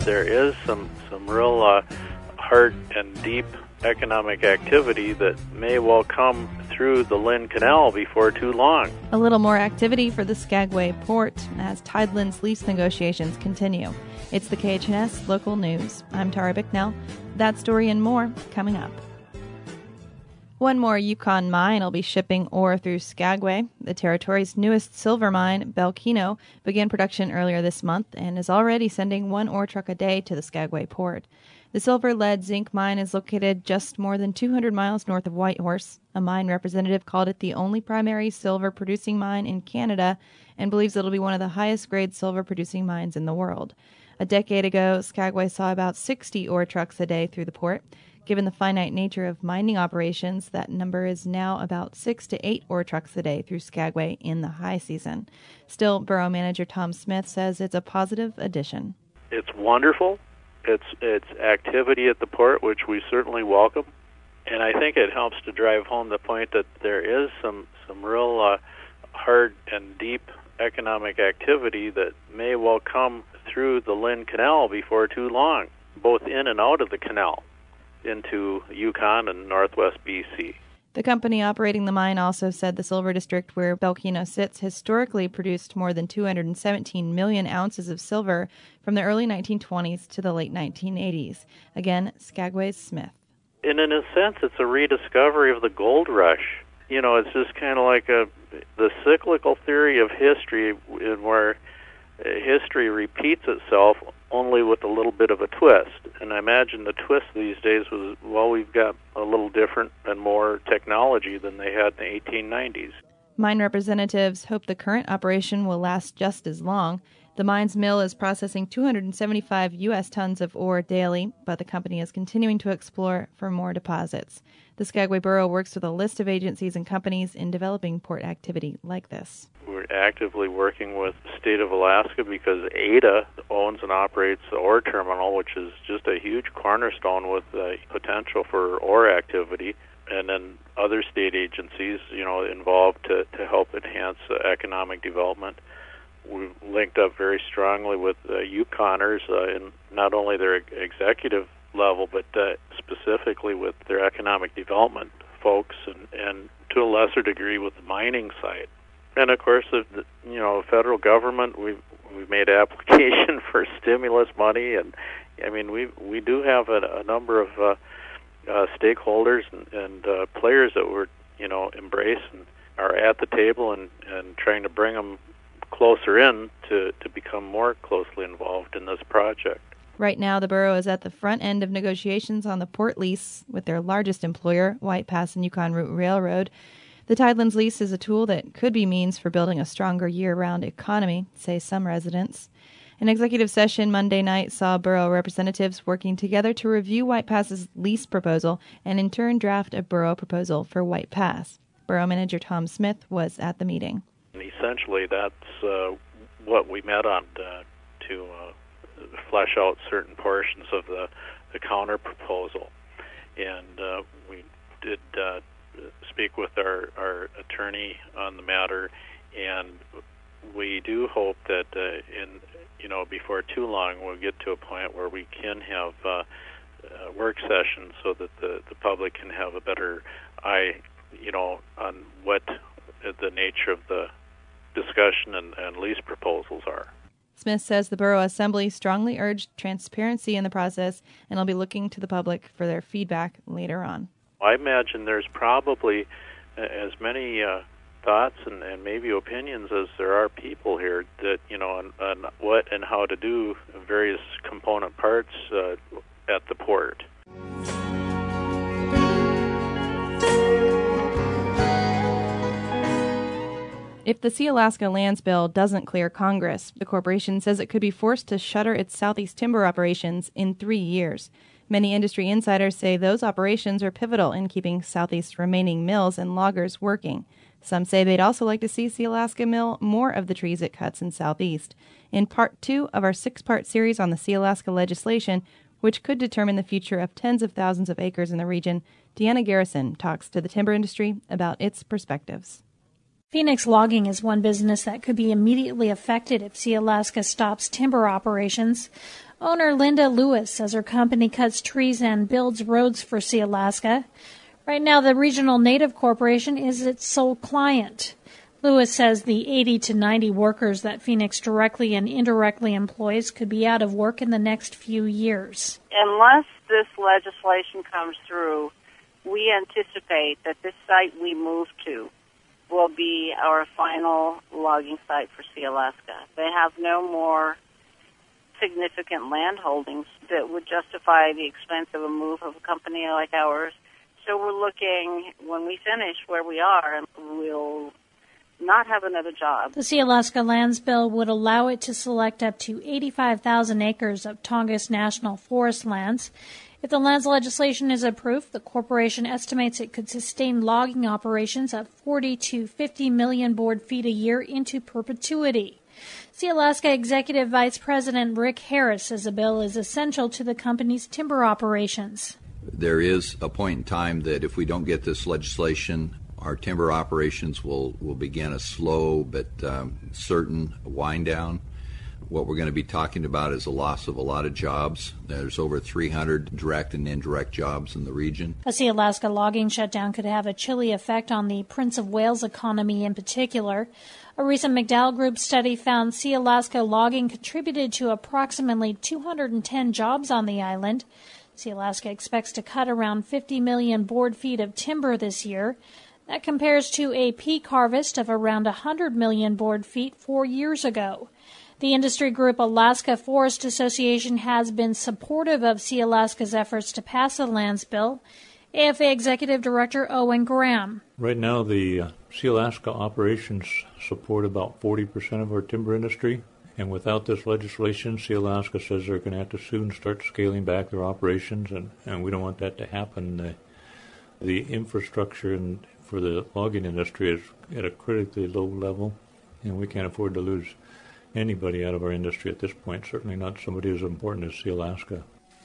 there is some real hard and deep economic activity that may well come through the Lynn Canal before too long. A little more activity for the Skagway port as Tideland's lease negotiations continue. It's the KHNS Local News. I'm Tara Bicknell. That story and more coming up. One more Yukon mine will be shipping ore through Skagway. The territory's newest silver mine, Belkino, began production earlier this month and is already sending one ore truck a day to the Skagway port. The silver-lead-zinc mine is located just more than 200 miles north of Whitehorse. A mine representative called it the only primary silver-producing mine in Canada and believes it'll be one of the highest-grade silver-producing mines in the world. A decade ago, Skagway saw about 60 ore trucks a day through the port. Given the finite nature of mining operations, that number is now about 6 to 8 ore trucks a day through Skagway in the high season. Still, Borough Manager Tom Smith says it's a positive addition. It's wonderful. It's activity at the port, which we certainly welcome. And I think it helps to drive home the point that there is some real hard and deep economic activity that may well come through the Lynn Canal before too long, both in and out of the canal, into Yukon and northwest BC. The company operating the mine also said the silver district where Belkino sits historically produced more than 217 million ounces of silver from the early 1920s to the late 1980s. Again, Skagway's Smith. And in a sense, it's a rediscovery of the gold rush. You know, it's just kind of like the cyclical theory of history, in where history repeats itself only with a little bit of a twist. And I imagine the twist these days was, well, we've got a little different and more technology than they had in the 1890s. Mine representatives hope the current operation will last just as long. The mine's mill is processing 275 U.S. tons of ore daily, but the company is continuing to explore for more deposits. The Skagway Borough works with a list of agencies and companies in developing port activity like this. We're actively working with the state of Alaska because Ada owns and operates the ore terminal, which is just a huge cornerstone with the potential for ore activity. And then other state agencies, involved to help enhance economic development. We've linked up very strongly with Yukoners in not only their executive level, but specifically with their economic development folks, and to a lesser degree with the mining side. And of course, the federal government, we've made application for stimulus money, and I mean we do have a number of stakeholders and players that we're embrace and are at the table and trying to bring them closer in to become more closely involved in this project. Right now, the borough is at the front end of negotiations on the port lease with their largest employer, White Pass and Yukon Route Railroad. The Tidelands lease is a tool that could be means for building a stronger year-round economy, say some residents. An executive session Monday night saw borough representatives working together to review White Pass's lease proposal and in turn draft a borough proposal for White Pass. Borough Manager Tom Smith was at the meeting. And essentially, that's what we met on to flesh out certain portions of the counter proposal. And we did speak with our attorney on the matter, and we do hope that before too long we'll get to a point where we can have work sessions so that the public can have a better eye, on what the nature of the discussion and lease proposals are. Smith says the Borough Assembly strongly urged transparency in the process and will be looking to the public for their feedback later on. I imagine there's probably as many thoughts and maybe opinions as there are people here that, on what and how to do various component parts at the port. If the Sealaska Lands Bill doesn't clear Congress, the corporation says it could be forced to shutter its Southeast timber operations in 3 years. Many industry insiders say those operations are pivotal in keeping Southeast's remaining mills and loggers working. Some say they'd also like to see Sealaska mill more of the trees it cuts in Southeast. In Part 2 of our 6-part series on the Sealaska legislation, which could determine the future of tens of thousands of acres in the region, Deanna Garrison talks to the timber industry about its perspectives. Phoenix Logging is one business that could be immediately affected if Sealaska stops timber operations. Owner Linda Lewis says her company cuts trees and builds roads for Sealaska. Right now, the Regional Native Corporation is its sole client. Lewis says the 80 to 90 workers that Phoenix directly and indirectly employs could be out of work in the next few years. Unless this legislation comes through, we anticipate that this site we move to will be our final logging site for Sealaska. They have no more significant land holdings that would justify the expense of a move of a company like ours. So we're looking, when we finish where we are, and we'll not have another job. The Sealaska Lands Bill would allow it to select up to 85,000 acres of Tongass National Forest lands. If the lands legislation is approved, the corporation estimates it could sustain logging operations of 40 to 50 million board feet a year into perpetuity. Sealaska Executive Vice President Rick Harris says the bill is essential to the company's timber operations. There is a point in time that if we don't get this legislation, our timber operations will begin a slow but certain wind down. What we're going to be talking about is a loss of a lot of jobs. There's over 300 direct and indirect jobs in the region. A Sealaska logging shutdown could have a chilly effect on the Prince of Wales economy in particular. A recent McDowell Group study found Sealaska logging contributed to approximately 210 jobs on the island. Sealaska expects to cut around 50 million board feet of timber this year. That compares to a peak harvest of around 100 million board feet 4 years ago. The industry group Alaska Forest Association has been supportive of Sealaska's efforts to pass the lands bill. AFA Executive Director Owen Graham. Right now, the Sealaska operations support about 40% of our timber industry. And without this legislation, Sealaska says they're going to have to soon start scaling back their operations, and we don't want that to happen. The infrastructure for the logging industry is at a critically low level, and we can't afford to lose anybody out of our industry at this point, certainly not somebody as important as Sealaska.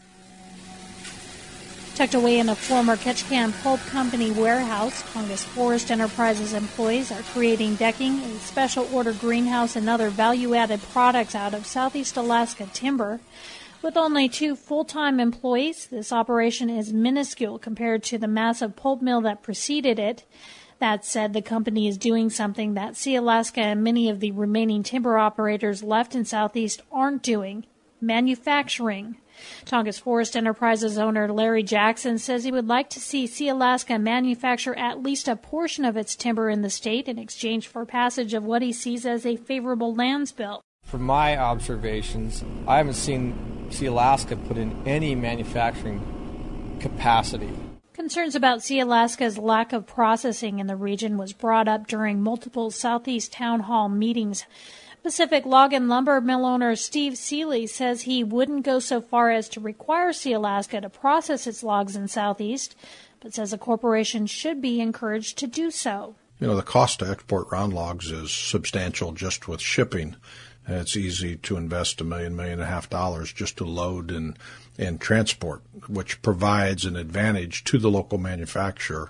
Tucked away in a former Ketchikan Pulp Company warehouse, Tongass Forest Enterprises employees are creating decking, a special order greenhouse, and other value-added products out of Southeast Alaska timber. With only 2 full-time employees, this operation is minuscule compared to the massive pulp mill that preceded it. That said, the company is doing something that Sealaska and many of the remaining timber operators left in Southeast aren't doing: manufacturing. Tongass Forest Enterprises owner Larry Jackson says he would like to see Sealaska manufacture at least a portion of its timber in the state in exchange for passage of what he sees as a favorable lands bill. From my observations, I haven't seen Sealaska put in any manufacturing capacity. Concerns about Sealaska's lack of processing in the region was brought up during multiple Southeast town hall meetings. Pacific Log and Lumber mill owner Steve Seeley says he wouldn't go so far as to require Sealaska to process its logs in Southeast, but says a corporation should be encouraged to do so. You know, the cost to export round logs is substantial just with shipping. And it's easy to invest $1.5 million just to load and transport, which provides an advantage to the local manufacturer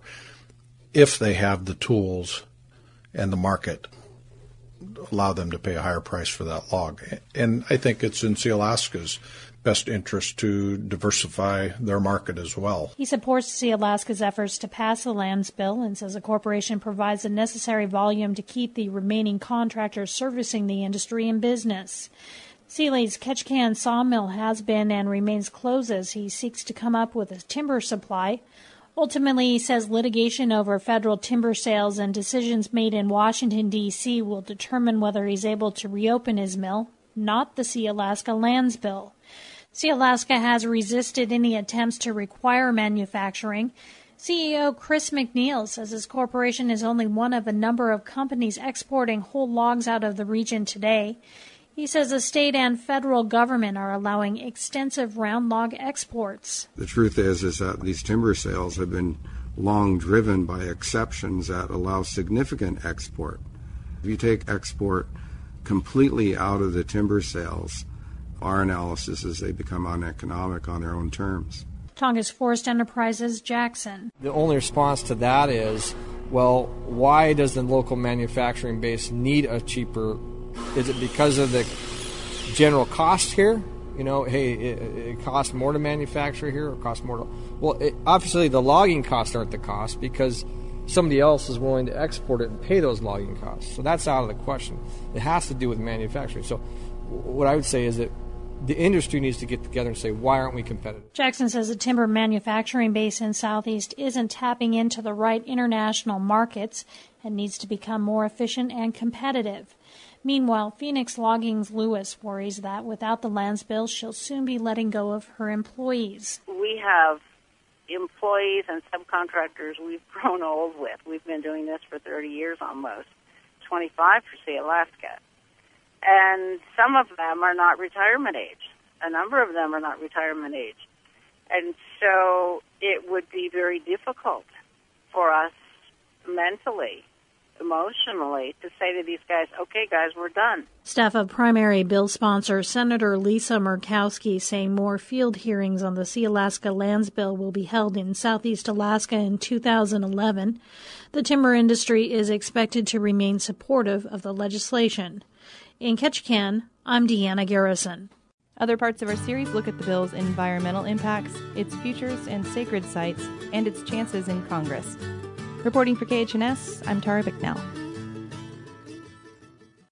if they have the tools and the market allow them to pay a higher price for that log. And I think it's in Sealaska's best interest to diversify their market as well. He supports Sealaska's efforts to pass the lands bill and says the corporation provides the necessary volume to keep the remaining contractors servicing the industry in business. Seeley's Ketchikan sawmill has been and remains closed as he seeks to come up with a timber supply. Ultimately, he says litigation over federal timber sales and decisions made in Washington, D.C. will determine whether he's able to reopen his mill, not the Sealaska lands bill. Sealaska has resisted any attempts to require manufacturing. CEO Chris McNeil says his corporation is only one of a number of companies exporting whole logs out of the region today. He says the state and federal government are allowing extensive round log exports. The truth is that these timber sales have been long driven by exceptions that allow significant export. If you take export completely out of the timber sales, our analysis is they become uneconomic on their own terms. Tongass Forest Enterprises, Jackson. The only response to that is Well, why does the local manufacturing base need a cheaper? Is it because of the general cost here? Hey, it costs more to manufacture here, or it costs more to... Well, obviously the logging costs aren't the cost because somebody else is willing to export it and pay those logging costs. So that's out of the question. It has to do with manufacturing. So what I would say is that the industry needs to get together and say, why aren't we competitive? Jackson says the timber manufacturing base in Southeast isn't tapping into the right international markets and needs to become more efficient and competitive. Meanwhile, Phoenix Logging's Lewis worries that without the lands bill, she'll soon be letting go of her employees. We have employees and subcontractors we've grown old with. We've been doing this for 30 years almost, 25 for Sealaska. And some of them are not retirement age. A number of them are not retirement age. And so it would be very difficult for us mentally, emotionally, to say to these guys, okay, guys, we're done. Staff of primary bill sponsor Senator Lisa Murkowski saying more field hearings on the Sealaska Lands Bill will be held in Southeast Alaska in 2011. The timber industry is expected to remain supportive of the legislation. In Ketchikan, I'm Deanna Garrison. Other parts of our series look at the bill's environmental impacts, its futures and sacred sites, and its chances in Congress. Reporting for KHNS, I'm Tara Bicknell.